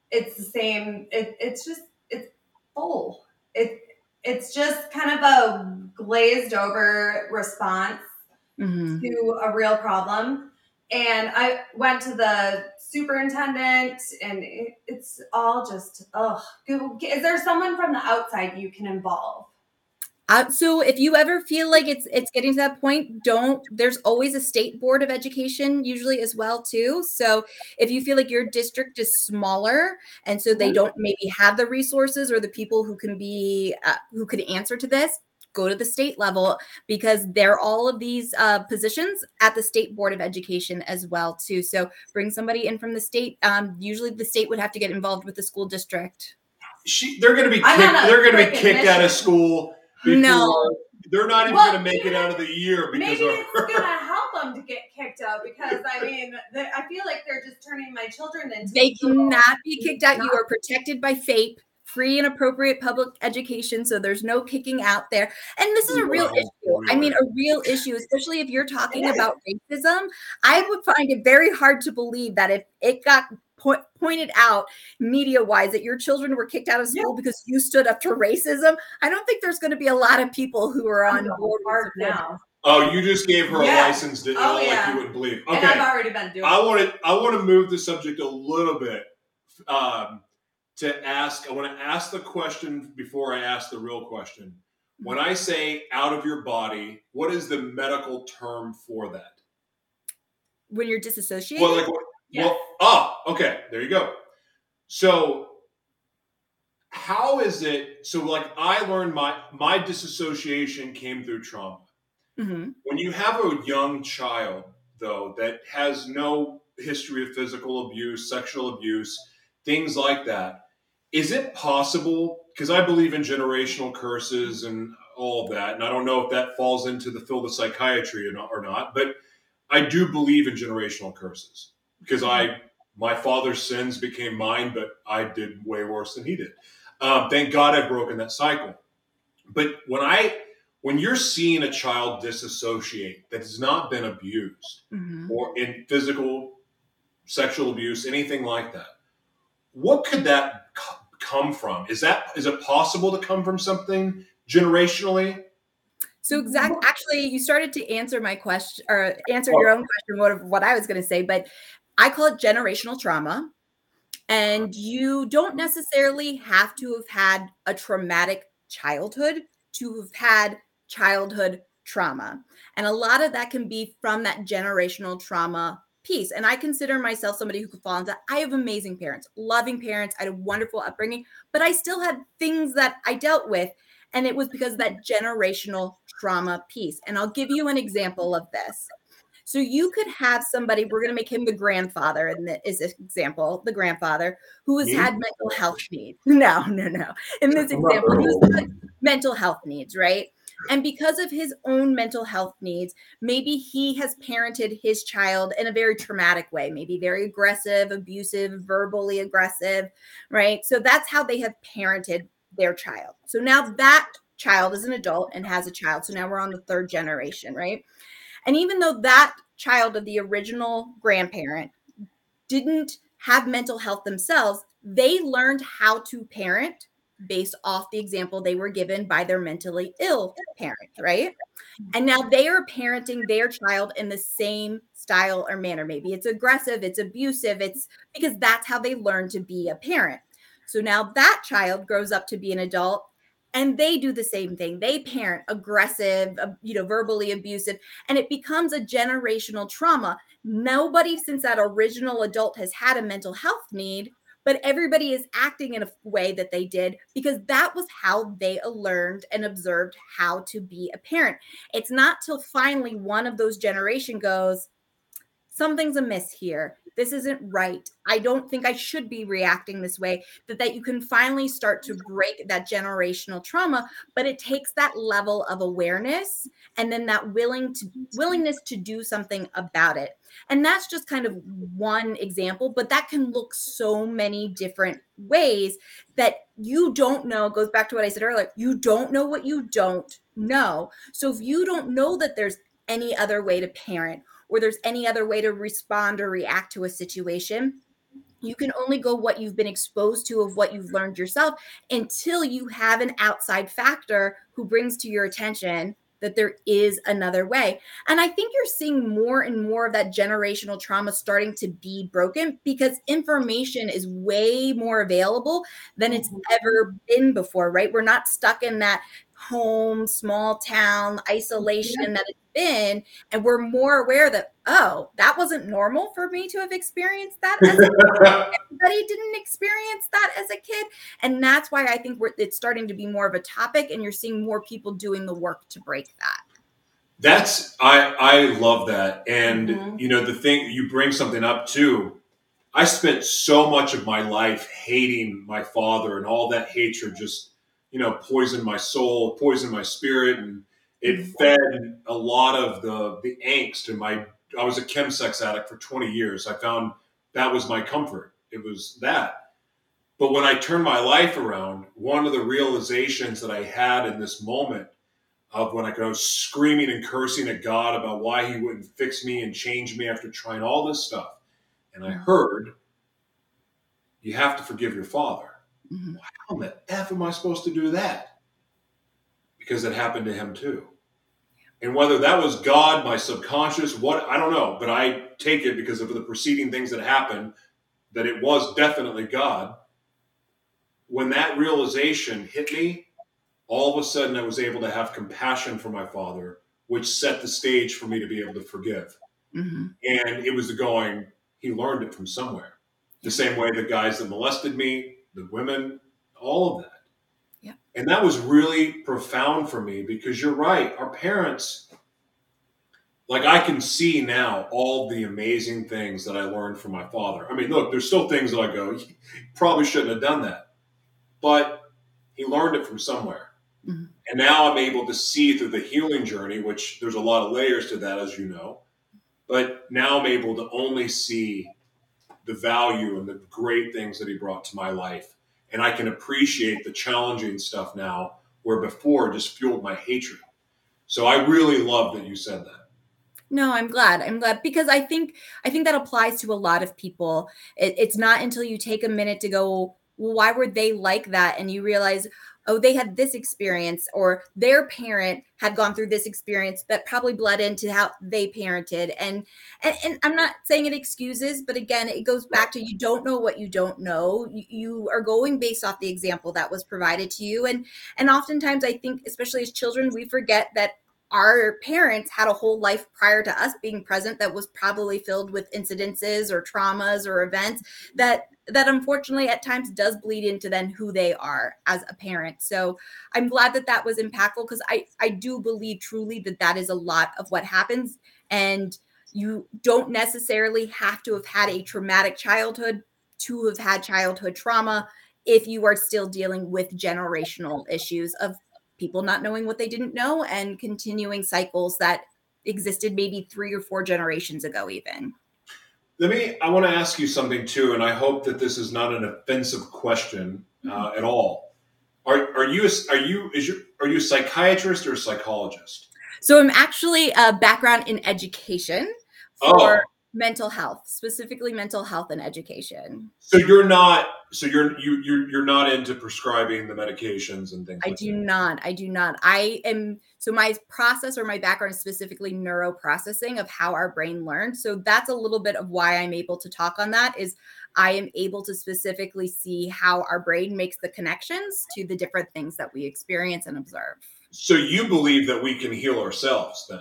it's the same. It, it's just, it's full. It, it's just kind of a glazed over response Mm-hmm. to a real problem. And I went to the superintendent, and it, it's all just, ugh. Is there someone from the outside you can involve? Uh, so if you ever feel like it's it's getting to that point, don't, there's always a state board of education usually as well too. So if you feel like your district is smaller and so they don't maybe have the resources or the people who can be uh, who could answer to this, go to the state level, because there are all of these uh, positions at the state board of education as well too. So bring somebody in from the state. Um, usually the state would have to get involved with the school district. She, they're going to be I'm kicked, on a they're going to be freaking kicked out of mission. school. Before, No. they're not even Well, going to make it out of the year because Maybe of it's her. going to help them to get kicked out, because I mean, they, I feel like they're just turning my children into They little- cannot be kicked out. You are protected by FAPE, free and appropriate public education. So there's no kicking out there. And this is a real Wow, issue. I mean, a real issue, especially if you're talking about racism. I would find it very hard to believe that if it got po- pointed out media wise that your children were kicked out of school Yeah. because you stood up to racism, I don't think there's going to be a lot of people who are on board hard with support. now. Oh, you just gave her Yeah. a license to Oh, ill like yeah. you wouldn't believe. And I've Okay, already been doing I it. want to I want to move the subject a little bit um, to ask. I want to ask the question before I ask the real question. When I say out of your body, what is the medical term for that? When you're disassociated? Well, like, Yes. well, ah, okay, there you go. So, how is it? So, like, I learned my my disassociation came through trauma. Mhm. When you have a young child, though, that has no history of physical abuse, sexual abuse, things like that, is it possible? Because I believe in generational curses and all of that, and I don't know if that falls into the field of psychiatry or not, or not but I do believe in generational curses because I my father's sins became mine, but I did way worse than he did. Um, thank God I've broken that cycle. But when I when you're seeing a child disassociate that has not been abused Mhm. or in physical, sexual abuse, anything like that, what could that c- come from? Is that is it possible to come from something generationally? So exact, actually, you started to answer my question or answer your own question, what, what I was going to say, but I call it generational trauma. And you don't necessarily have to have had a traumatic childhood to have had childhood trauma. And a lot of that can be from that generational trauma piece. And I consider myself somebody who could fall into that. I have amazing parents, loving parents. I had a wonderful upbringing, but I still had things that I dealt with. And it was because of that generational trauma piece. And I'll give you an example of this. So you could have somebody, we're going to make him the grandfather, and that is an example, the grandfather, who has Me? had mental health needs. No, no, no. In this example, he was had mental health needs, right? And because of his own mental health needs, maybe he has parented his child in a very traumatic way, maybe very aggressive, abusive, verbally aggressive, right? So that's how they have parented their child. So now that child is an adult and has a child. So now we're on the third generation, right? And even though that child of the original grandparent didn't have mental health themselves, they learned how to parent based off the example they were given by their mentally ill parent, right? And now they are parenting their child in the same style or manner. Maybe it's aggressive, it's abusive, it's because that's how they learn to be a parent. So now that child grows up to be an adult and they do the same thing. They parent aggressive, uh, you know, verbally abusive, and it becomes a generational trauma. Nobody since that original adult has had a mental health need, but everybody is acting in a way that they did because that was how they learned and observed how to be a parent. It's not till finally one of those generation goes, something's amiss here. This isn't right. I don't think I should be reacting this way. That, that you can finally start to break that generational trauma, but it takes that level of awareness and then that willing to willingness to do something about it. And that's just kind of one example, but that can look so many different ways that you don't know. It goes back to what I said earlier. You don't know what you don't know. So if you don't know that there's any other way to parent, or there's any other way to respond or react to a situation, You can only go what you've been exposed to of what you've learned yourself until you have an outside factor who brings to your attention that there is another way. And I think you're seeing more and more of that generational trauma starting to be broken because information is way more available than it's ever been before, right? We're not stuck in that home, small town isolation that it's been. And we're more aware that, oh, that wasn't normal for me to have experienced that as a kid. Everybody didn't experience that as a kid. And that's why I think we're, it's starting to be more of a topic, and you're seeing more people doing the work to break that. That's, I, I love that. And, Mhm. you know, the thing, you bring something up too. I spent so much of my life hating my father, and all that hatred just, you know, poisoned my soul, poisoned my spirit, and it fed a lot of the the angst. And my, I was a chemsex addict for twenty years. I found that was my comfort. It was that. But when I turned my life around, one of the realizations that I had in this moment of when I was screaming and cursing at God about why he wouldn't fix me and change me after trying all this stuff, and I heard, you have to forgive your father. Mm-hmm. Well, how in the F am I supposed to do that? Because it happened to him too. And whether that was God, my subconscious, what, I don't know, but I take it because of the preceding things that happened, that it was definitely God. When that realization hit me, all of a sudden I was able to have compassion for my father, which set the stage for me to be able to forgive. Mm-hmm. And it was the going, he learned it from somewhere. The same way the guys that molested me, the women, all of that. Yeah. And that was really profound for me, because you're right. Our parents, like, I can see now all the amazing things that I learned from my father. I mean, look, there's still things that I go, you probably shouldn't have done that. But he learned it from somewhere. Mm-hmm. And now I'm able to see through the healing journey, which there's a lot of layers to that, as you know. But now I'm able to only see the value and the great things that he brought to my life. And I can appreciate the challenging stuff now, where before it just fueled my hatred. So I really love that you said that. No, I'm glad. I'm glad because I think I think that applies to a lot of people. It, it's not until you take a minute to go, well, why were they like that? And you realize, oh, they had this experience, or their parent had gone through this experience that probably bled into how they parented. And, and, and I'm not saying it excuses, but again, it goes back to, you don't know what you don't know. You, you are going based off the example that was provided to you. And, and oftentimes I think, especially as children, we forget that our parents had a whole life prior to us being present that was probably filled with incidences or traumas or events that that unfortunately at times does bleed into then who they are as a parent. So I'm glad that that was impactful, because I, I do believe truly that that is a lot of what happens. And you don't necessarily have to have had a traumatic childhood to have had childhood trauma if you are still dealing with generational issues of people not knowing what they didn't know and continuing cycles that existed maybe three or four generations ago even. Let me, I want to ask you something too, and I hope that this is not an offensive question uh, at all. Are, are you, a, are you, is your, are you a psychiatrist or a psychologist? So I'm actually a background in education for Oh. mental health, specifically mental health and education. So you're not, so you're, you, you're, you're not into prescribing the medications and things I like do that? not. I do not. I am, so my process or my background is specifically neuroprocessing of how our brain learns. So that's a little bit of why I'm able to talk on that, is I am able to specifically see how our brain makes the connections to the different things that we experience and observe. So you believe that we can heal ourselves then?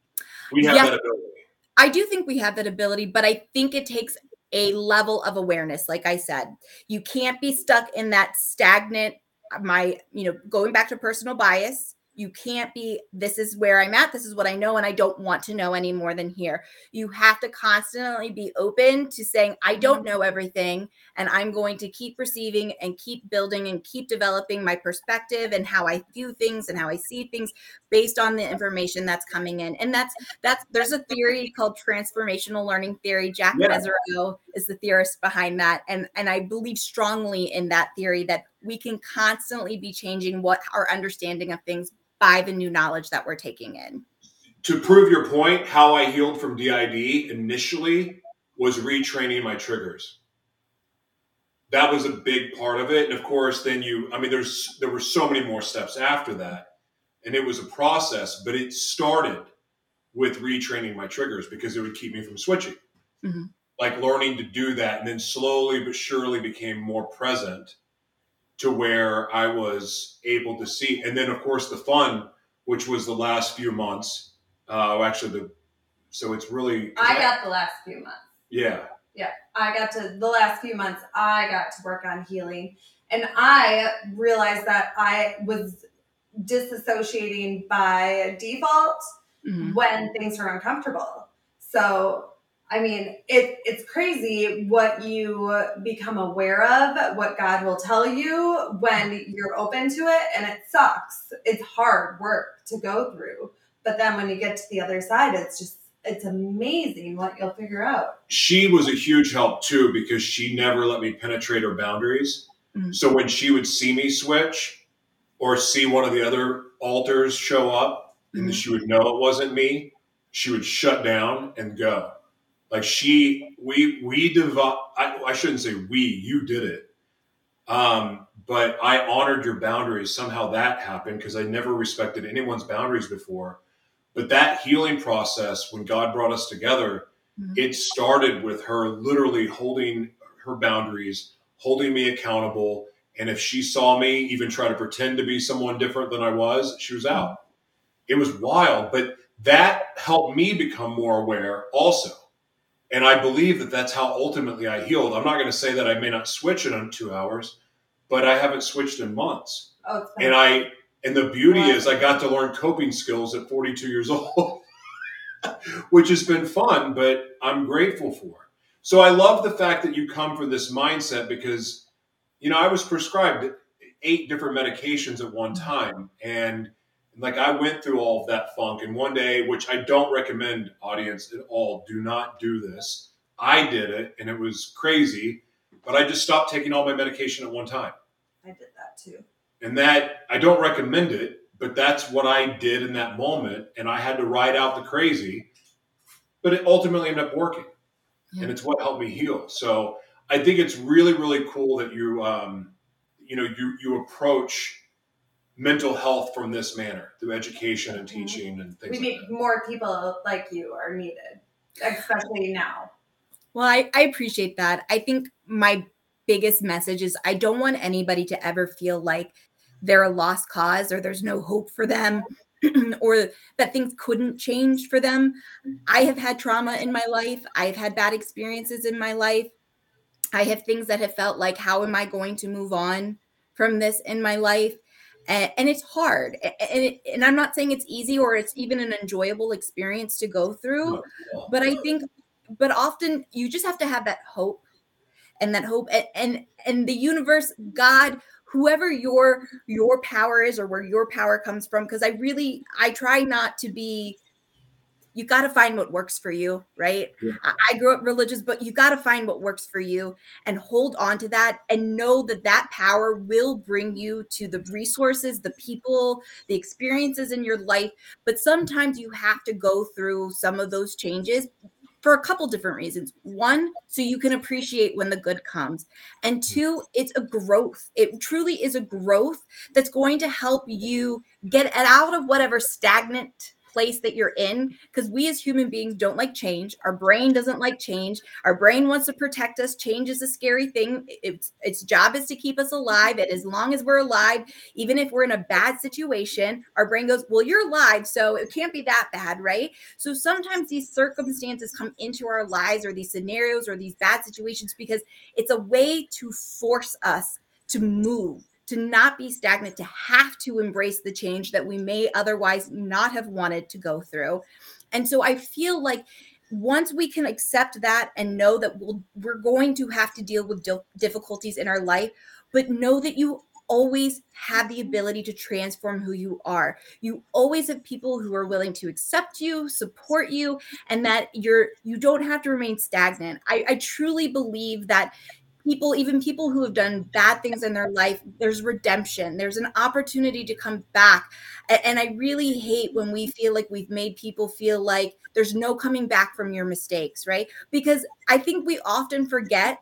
We have Yes. that ability. I do think we have that ability, but I think it takes a level of awareness. Like I said, you can't be stuck in that stagnant, my, you know, going back to personal bias. You can't be, this is where I'm at, this is what I know, and I don't want to know any more than here. You have to constantly be open to saying, I don't know everything, and I'm going to keep receiving and keep building and keep developing my perspective and how I view things and how I see things based on the information that's coming in. And that's, that's, there's a theory called transformational learning theory. Jack Yeah. Mesereau is the theorist behind that. And, and I believe strongly in that theory that we can constantly be changing what our understanding of things by the new knowledge that we're taking in. To prove your point, how I healed from D I D initially was retraining my triggers. that was a big part of it. And of course, then you, I mean, there's, there were so many more steps after that. And it was a process, but it started with retraining my triggers because it would keep me from switching. Mm-hmm. Like learning to do that, and then slowly but surely became more present to where I was able to see. And then, of course, the fun, which was the last few months. Uh, actually, the so it's really. I got the last few months. Yeah. Yeah, I got to the last few months. I got to work on healing, and I realized that I was disassociating by default Mm-hmm. when things were uncomfortable. So, I mean, it, it's crazy what you become aware of, what God will tell you when you're open to it. And it sucks. It's hard work to go through. But then when you get to the other side, it's just, it's amazing what you'll figure out. She was a huge help too, because she never let me penetrate her boundaries. Mm-hmm. So when she would see me switch or see one of the other alters show up, and Mm-hmm. she would know it wasn't me, she would shut down and go. Like she, we, we developed, I, I shouldn't say we, you did it. Um, but I honored your boundaries. Somehow that happened because I never respected anyone's boundaries before. But that healing process, when God brought us together, Mm-hmm. it started with her literally holding her boundaries, holding me accountable. And if she saw me even try to pretend to be someone different than I was, she was out. It was wild, but that helped me become more aware also. And I believe that that's how ultimately I healed. I'm not going to say that I may not switch in two hours, but I haven't switched in months. Oh, it's been And I, and the beauty Wow. is I got to learn coping skills at forty-two years old, which has been fun, but I'm grateful for. So I love the fact that you come from this mindset because, you know, I was prescribed eight different medications at one time. And like I went through all of that funk, and one day, which I don't recommend, audience at all, do not do this. I did it and it was crazy, but I just stopped taking all my medication at one time. I did that too. And that, I don't recommend it, but that's what I did in that moment. And I had to ride out the crazy, but it ultimately ended up working. Yeah. And it's what helped me heal. So I think it's really, really cool that you, um, you know, you, you approach mental health from this manner through education and teaching and things We like need that. more people like you are needed, especially now. Well, I, I appreciate that. I think my biggest message is I don't want anybody to ever feel like they're a lost cause or there's no hope for them or that things couldn't change for them. I have had trauma in my life. I've had bad experiences in my life. I have things that have felt like, how am I going to move on from this in my life? And, and it's hard. And, it, and I'm not saying it's easy or it's even an enjoyable experience to go through. But I think, but often you just have to have that hope and that hope and, and, and the universe, God, whoever your, your power is or where your power comes from. Cause I really, I try not to be, you got to find what works for you, right? Yeah. I, I grew up religious, but you got to find what works for you and hold on to that and know that that power will bring you to the resources, the people, the experiences in your life. But sometimes you have to go through some of those changes for a couple different reasons. One, so you can appreciate when the good comes. And two, it's a growth. It truly is a growth that's going to help you get out of whatever stagnant place that you're in, because we as human beings don't like change. Our brain doesn't like change. Our brain wants to protect us. Change is a scary thing. It's its job is to keep us alive. And as long as we're alive, even if we're in a bad situation, our brain goes, well, you're alive, so it can't be that bad, right? So sometimes these circumstances come into our lives or these scenarios or these bad situations because it's a way to force us to move, to not be stagnant, to have to embrace the change that we may otherwise not have wanted to go through. And so I feel like once we can accept that and know that we'll, we're going to have to deal with difficulties in our life, but know that you always have the ability to transform who you are. You always have people who are willing to accept you, support you, and that you're, you don't have to remain stagnant. I, I truly believe that people, even people who have done bad things in their life, there's redemption. There's an opportunity to come back. And I really hate when we feel like we've made people feel like there's no coming back from your mistakes, right? Because I think we often forget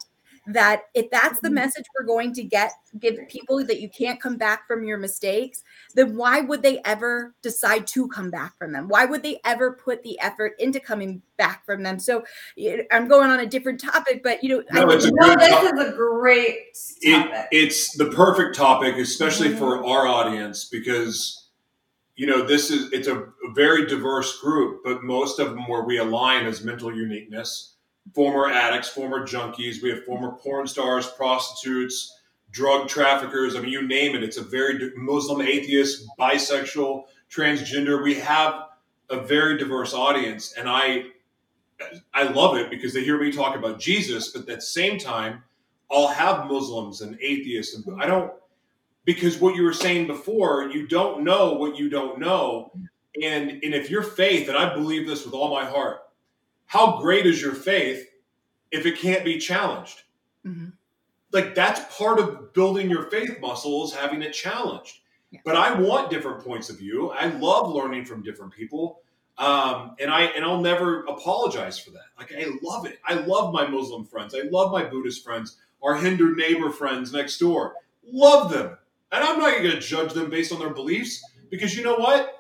that if that's the message we're going to get, give people that you can't come back from your mistakes, then why would they ever decide to come back from them? Why would they ever put the effort into coming back from them? So I'm going on a different topic, but you know, no, I it's a no, good this topic. is a great topic. It, it's the perfect topic, especially Mhm. for our audience, because, you know, this is, it's a, a very diverse group, but most of them where we align is mental uniqueness, former addicts, former junkies. We have former porn stars, prostitutes, drug traffickers. I mean, you name it. It's a very Muslim, atheist, bisexual, transgender. We have a very diverse audience. And I, I love it because they hear me talk about Jesus, but at the same time, I'll have Muslims and atheists. And I don't, because what you were saying before, you don't know what you don't know. And, and if your faith, and I believe this with all my heart, how great is your faith if it can't be challenged? Mhm. Like, that's part of building your faith muscle is having it challenged. Yeah. But I want different points of view. I love learning from different people. Um, and I and I'll never apologize for that. Like, I love it. I love my Muslim friends. I love my Buddhist friends, our Hindu neighbor friends next door. Love them. And I'm not going to judge them based on their beliefs, because you know what?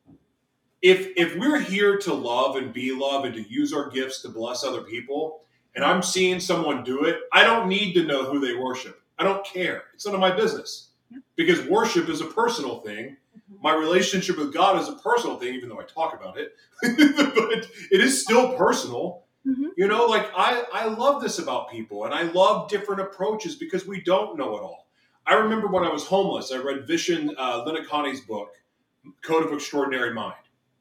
If if we're here to love and be love and to use our gifts to bless other people, and I'm seeing someone do it, I don't need to know who they worship. I don't care. It's none of my business. Because worship is a personal thing. My relationship with God is a personal thing, even though I talk about it. But it is still personal. Mhm. You know, like I, I love this about people, and I love different approaches because we don't know it all. I remember when I was homeless, I read Vishen uh, Linnakani's book, Code of Extraordinary Mind.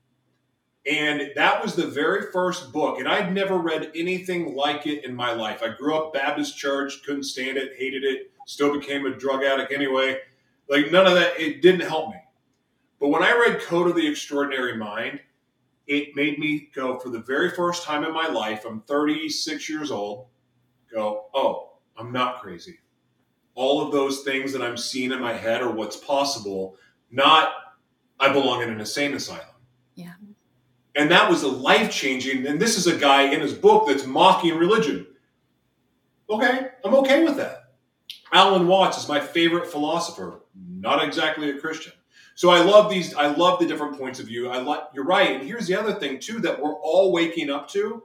And that was the very first book, and I'd never read anything like it in my life. I grew up Baptist church, couldn't stand it, hated it, still became a drug addict anyway. Like, none of that, it didn't help me. But when I read Code of the Extraordinary Mind, it made me go, for the very first time in my life, I'm thirty-six years old, go, oh, I'm not crazy. All of those things that I'm seeing in my head are what's possible, not I belong in an insane asylum. Yeah. And that was a life-changing, and this is a guy in his book that's mocking religion. Okay, I'm okay with that. Alan Watts is my favorite philosopher, not exactly a Christian. So I love these, I love the different points of view. I like, you're right. And here's the other thing too, that we're all waking up to.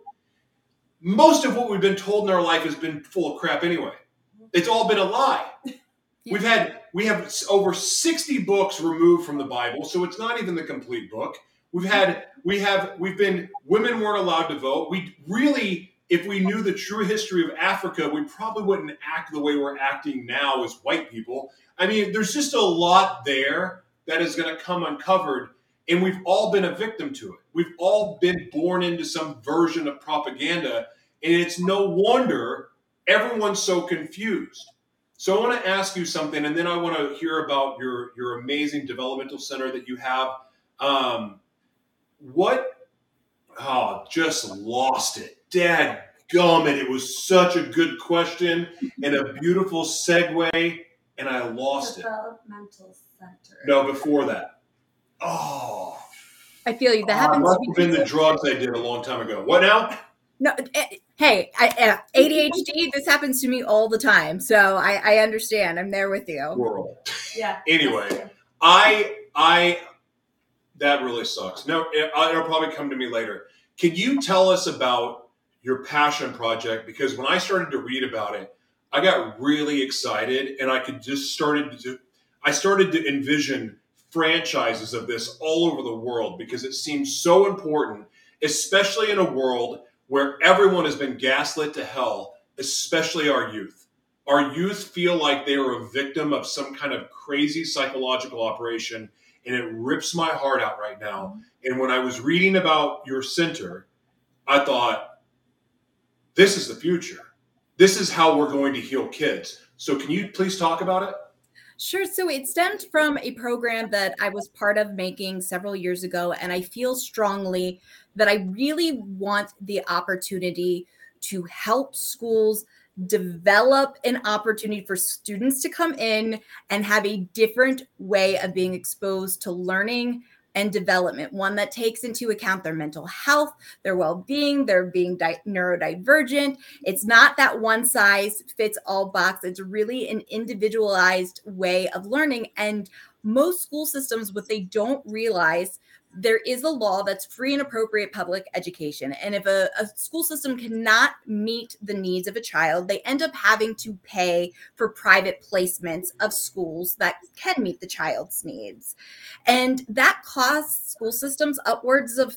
Most of what we've been told in our life has been full of crap anyway. It's all been a lie. Yeah. We've had, we have over sixty books removed from the Bible, so it's not even the complete book. We've had, we have, we've been, women weren't allowed to vote. We really, if we knew the true history of Africa, we probably wouldn't act the way we're acting now as white people. I mean, there's just a lot there that is going to come uncovered, and we've all been a victim to it. We've all been born into some version of propaganda, and it's no wonder everyone's so confused. So I want to ask you something, and then I want to hear about your, your amazing developmental center that you have. Um, what, oh, just lost it. Dad gummit, it was such a good question and a beautiful segue, and I lost it. Developmental center. No, before that. Oh. I feel you. That Oh, happens must to me. have been the drugs I did a long time ago. What now? No, eh, hey, I, uh, A D H D, this happens to me all the time. So I, I understand. I'm there with you. World. Yeah. Anyway, I, I, that really sucks. No, it, it'll probably come to me later. Can you tell us about your passion project? Because when I started to read about it, I got really excited, and I could just started to, I started to envision franchises of this all over the world because it seems so important, especially in a world where everyone has been gaslit to hell, especially our youth. Our youth feel like they are a victim of some kind of crazy psychological operation, and it rips my heart out right now. And when I was reading about your center, I thought, this is the future. This is how we're going to heal kids. So can you please talk about it? Sure. So it stemmed from a program that I was part of making several years ago. And I feel strongly that I really want the opportunity to help schools develop an opportunity for students to come in and have a different way of being exposed to learning and development, one that takes into account their mental health, their well-being, their being di- neurodivergent. It's not that one size fits all box. It's really an individualized way of learning. And most school systems, what they don't realize, there is a law that's free and appropriate public education. And if a, a school system cannot meet the needs of a child, they end up having to pay for private placements of schools that can meet the child's needs. And that costs school systems upwards of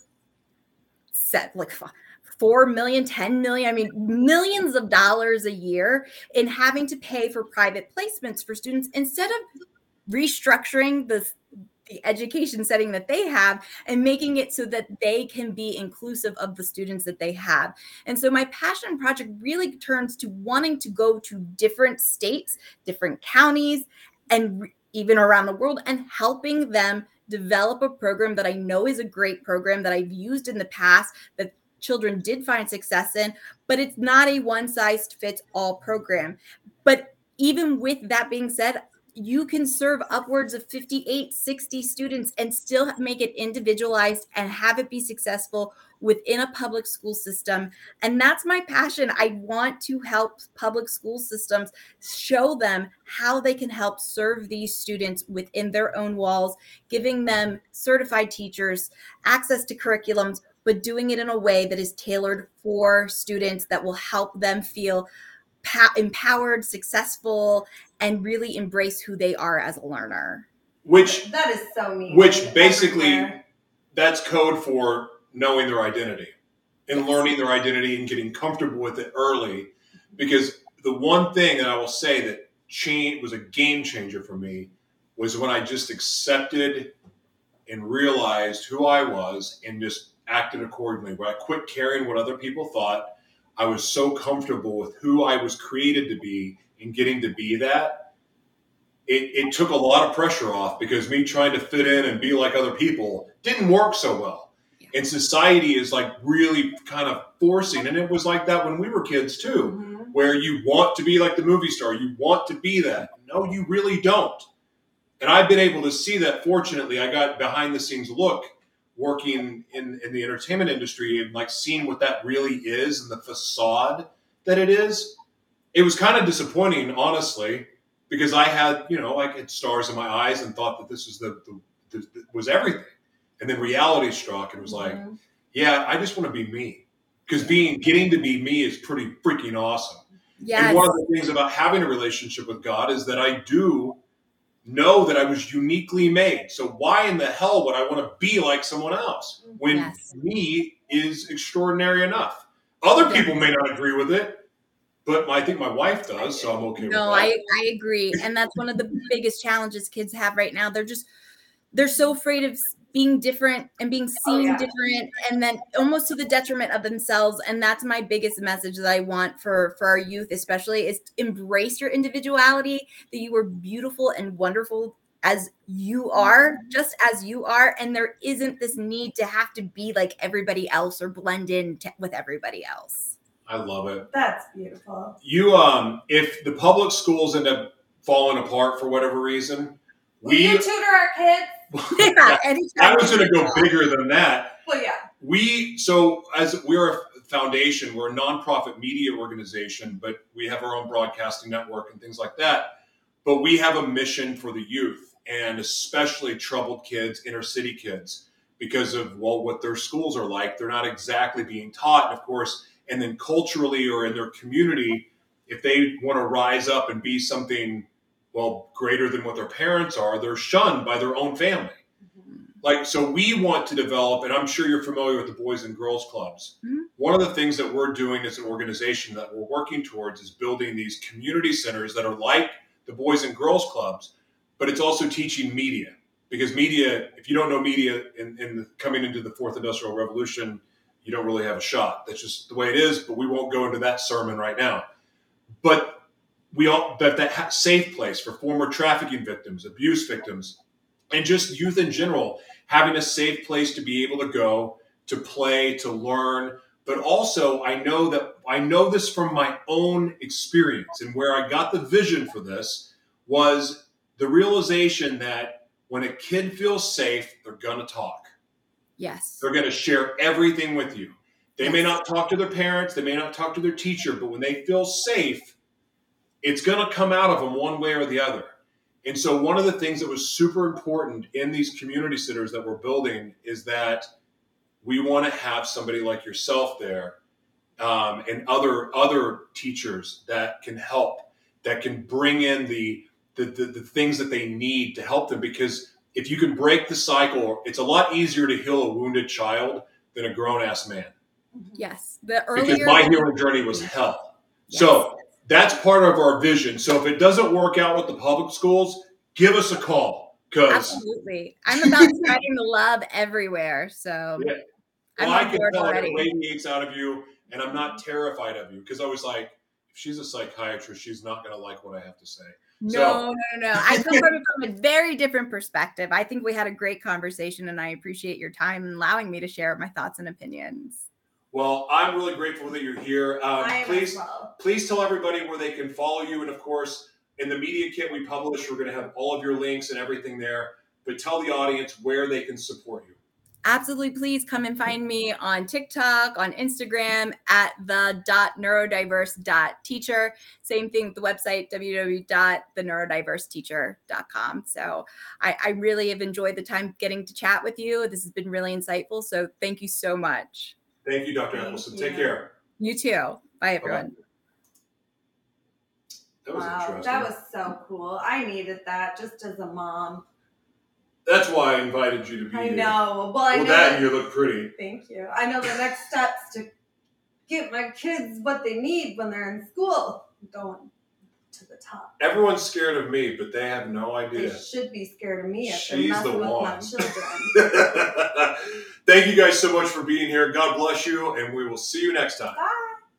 set like four million, ten million, I mean, millions of dollars a year in having to pay for private placements for students instead of restructuring the the education setting that they have and making it so that they can be inclusive of the students that they have. And so my passion project really turns to wanting to go to different states, different counties, and re- even around the world, and helping them develop a program that I know is a great program that I've used in the past, that children did find success in, but it's not a one size fits all program. But even with that being said, you can serve upwards of fifty-eight, sixty students and still make it individualized and have it be successful within a public school system. And that's my passion. I want to help public school systems show them how they can help serve these students within their own walls, giving them certified teachers, access to curriculums, but doing it in a way that is tailored for students that will help them feel empowered, successful, and really embrace who they are as a learner. Which that is so neat. Which basically, Everywhere. that's code for knowing their identity and Yes. learning their identity and getting comfortable with it early. Because the one thing that I will say that change was a game changer for me was when I just accepted and realized who I was and just acted accordingly. Where I quit caring what other people thought. I was so comfortable with who I was created to be and getting to be that. It, it took a lot of pressure off, because me trying to fit in and be like other people didn't work so well. Yeah. And society is like really kind of forcing. And it was like that when we were kids too, Mm-hmm. where you want to be like the movie star. You want to be that. No, you really don't. And I've been able to see that. Fortunately, I got behind the scenes look working in, in the entertainment industry and like seeing what that really is and the facade that it is. It was kind of disappointing, honestly, because I had, you know, I had stars in my eyes and thought that this was the, the, the, the was everything. And then reality struck and it was like, Mhm. yeah, I just want to be me. Because being, getting to be me is pretty freaking awesome. Yes. And one of the things about having a relationship with God is that I do know that I was uniquely made. So why in the hell would I want to be like someone else when Yes. me is extraordinary enough? Other Yeah. people may not agree with it, but I think my wife does, so I'm okay No, with that. I, I agree. And that's one of the biggest challenges kids have right now. They're just, they're so afraid of being different and being seen yeah. different, and then almost to the detriment of themselves. And that's my biggest message that I want for, for our youth, especially, is embrace your individuality, that you are beautiful and wonderful as you are, just as you are. And there isn't this need to have to be like everybody else or blend in to, with everybody else. I love it. That's beautiful. You, um, if the public schools end up falling apart for whatever reason, Will we. you tutor our kids? Yeah, anytime. I was going to go bigger than that. Well, yeah. We, so as we're a foundation, we're a nonprofit media organization, but we have our own broadcasting network and things like that. But we have a mission for the youth, and especially troubled kids, inner city kids, because of, well, what their schools are like. They're not exactly being taught. And of course, and then culturally or in their community, if they want to rise up and be something, well, greater than what their parents are, they're shunned by their own family. Like, so we want to develop, and I'm sure you're familiar with the Boys and Girls Clubs. Mm-hmm. One of the things that we're doing as an organization that we're working towards is building these community centers that are like the Boys and Girls Clubs, but it's also teaching media. Because media, if you don't know media in, in the, coming into the fourth industrial revolution, you don't really have a shot. That's just the way it is, but we won't go into that sermon right now. But we all, that, that safe place for former trafficking victims, abuse victims, and just youth in general, having a safe place to be able to go, to play, to learn. But also, I know that I know this from my own experience, and where I got the vision for this was the realization that when a kid feels safe, they're going to talk. Yes. They're going to share everything with you. They Yes. may not talk to their parents. They may not talk to their teacher. But when they feel safe, it's going to come out of them one way or the other. And so one of the things that was super important in these community centers that we're building is that we want to have somebody like yourself there, um, and other other teachers that can help, that can bring in the the, the the things that they need to help them. Because if you can break the cycle, it's a lot easier to heal a wounded child than a grown-ass man. Yes. The earlier Because my healing journey was hell. Yes. So that's part of our vision. So if it doesn't work out with the public schools, give us a call. Because Absolutely. I'm about spreading the love everywhere. So yeah. I'm Well, I on can board tell already. it radiates out of you, and I'm not terrified of you. Because I was like, if she's a psychiatrist, she's not going to like what I have to say. No, So- no, no, no. I come from it from a very different perspective. I think we had a great conversation, and I appreciate your time and allowing me to share my thoughts and opinions. Well, I'm really grateful that you're here. Um, I am please, as well. please tell everybody where they can follow you. And of course, in the media kit we publish, we're going to have all of your links and everything there. But tell the audience where they can support you. Absolutely. Please come and find me on TikTok, on Instagram at the dot neurodiverse dot teacher. Same thing with the website, w w w dot the neurodiverse teacher dot com. So I, I really have enjoyed the time getting to chat with you. This has been really insightful. So thank you so much. Thank you, Doctor Thank Eccleston. you. Take care. You too. Bye, everyone. That was Wow, interesting. that was so cool. I needed that just as a mom. That's why I invited you to be I here. know. Well, I Well, know. that that- and you look pretty. Thank you. I know the next steps to get my kids what they need when they're in school. Going to the top. Everyone's scared of me, but they have no They idea. should be scared of me if She's they're messing the with one. my children. Thank you guys so much for being here. God bless you, and we will see you next time. Bye.